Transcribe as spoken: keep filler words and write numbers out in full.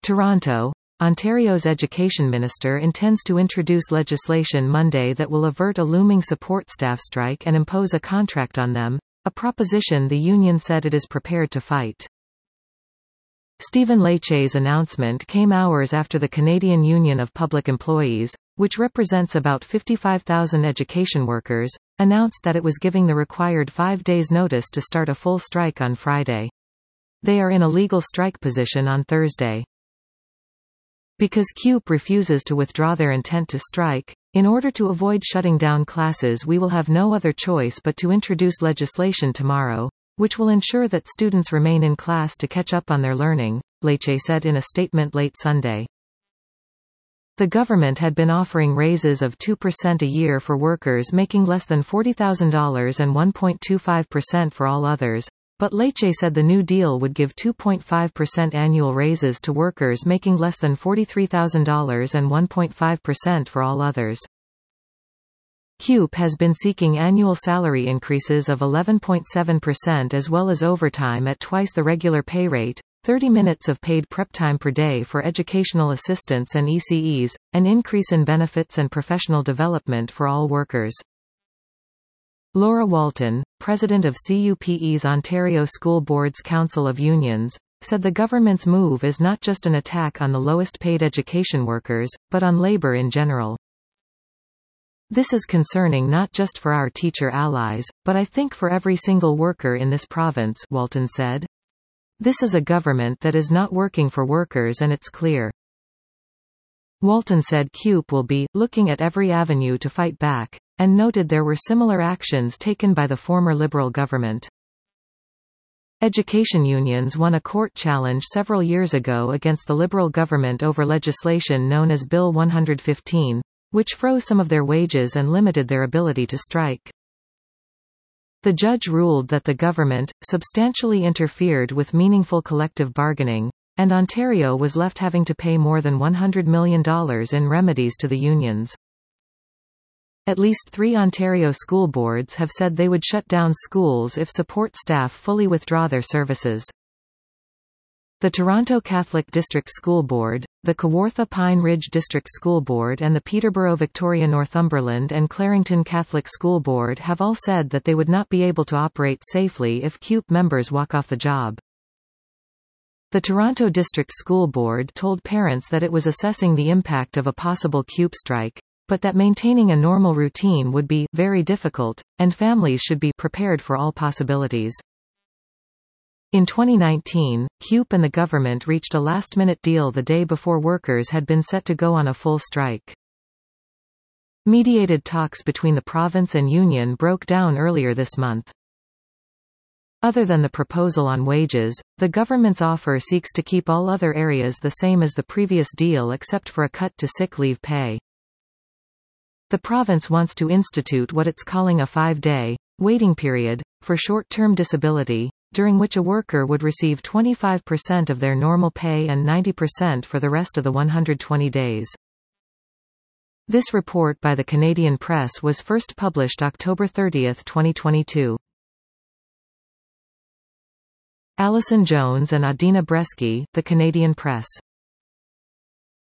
Toronto, Ontario's education minister intends to introduce legislation Monday that will avert a looming support staff strike and impose a contract on them, a proposition the union said it is prepared to fight. Stephen Lecce's announcement came hours after the Canadian Union of Public Employees, which represents about fifty-five thousand education workers, announced that it was giving the required five days' notice to start a full strike on Friday. They are in a legal strike position on Thursday. Because C U P refuses to withdraw their intent to strike, in order to avoid shutting down classes, we will have no other choice but to introduce legislation tomorrow, which will ensure that students remain in class to catch up on their learning, Lecce said in a statement late Sunday. The government had been offering raises of two percent a year for workers making less than forty thousand dollars and one point two five percent for all others, but Lecce said the new deal would give two point five percent annual raises to workers making less than forty-three thousand dollars and one point five percent for all others. C U P has been seeking annual salary increases of eleven point seven percent as well as overtime at twice the regular pay rate, thirty minutes of paid prep time per day for educational assistants and E C Es, an increase in benefits and professional development for all workers. Laura Walton, president of C U P E's Ontario School Boards Council of Unions, said the government's move is not just an attack on the lowest paid education workers, but on labor in general. This is concerning not just for our teacher allies, but I think for every single worker in this province, Walton said. This is a government that is not working for workers, and it's clear. Walton said C U P will be looking at every avenue to fight back, and noted there were similar actions taken by the former Liberal government. Education unions won a court challenge several years ago against the Liberal government over legislation known as Bill one hundred fifteen, which froze some of their wages and limited their ability to strike. The judge ruled that the government substantially interfered with meaningful collective bargaining, and Ontario was left having to pay more than one hundred million dollars in remedies to the unions. At least three Ontario school boards have said they would shut down schools if support staff fully withdraw their services. The Toronto Catholic District School Board, the Kawartha Pine Ridge District School Board and the Peterborough Victoria Northumberland and Clarington Catholic School Board have all said that they would not be able to operate safely if C U P members walk off the job. The Toronto District School Board told parents that it was assessing the impact of a possible C U P strike, but that maintaining a normal routine would be very difficult, and families should be prepared for all possibilities. In twenty nineteen, C U P and the government reached a last-minute deal the day before workers had been set to go on a full strike. Mediated talks between the province and union broke down earlier this month. Other than the proposal on wages, the government's offer seeks to keep all other areas the same as the previous deal except for a cut to sick leave pay. The province wants to institute what it's calling a five-day waiting period for short-term disability, during which a worker would receive twenty-five percent of their normal pay and ninety percent for the rest of the one hundred twenty days. This report by the Canadian Press was first published October thirtieth, twenty twenty-two. Alison Jones and Adina Bresky, The Canadian Press.